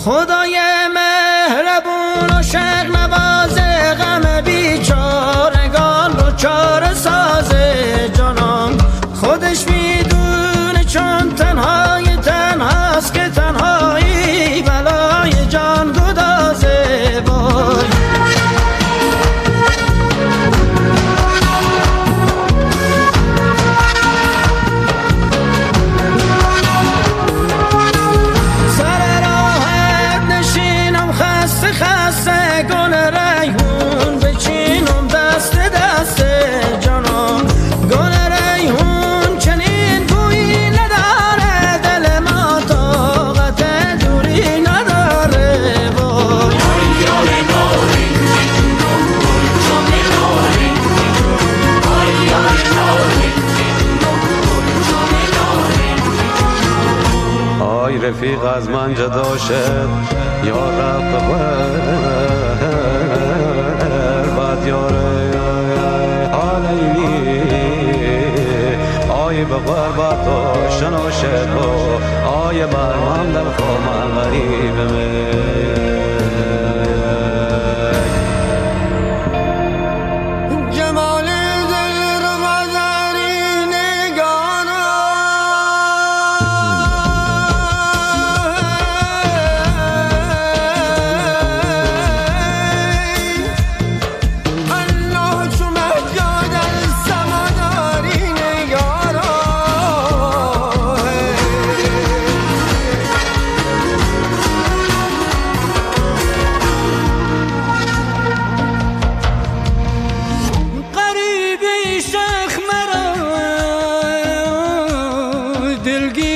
خدای مهربون و شق نواز غم بیچارگان رو چاره سازه جانان خودش میدونه چون تنهای تنهاست که تنهایی بلای جان گدازه وای خسته گل ریحون بچینم دست دست جانم گل ریحون چنین بویی نداره دل ما طاقت دوری نداره وای آی رفیق از من جدا شد یا رب بعد یاره حالی آی به غربت و شنو شد آی برمان در خوام غریب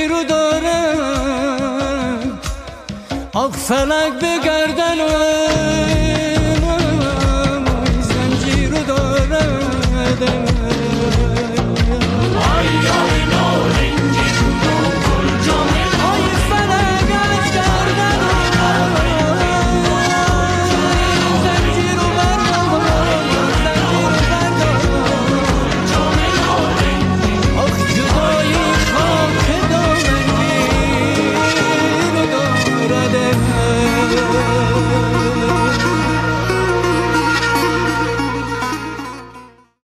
آخ فلک بگردن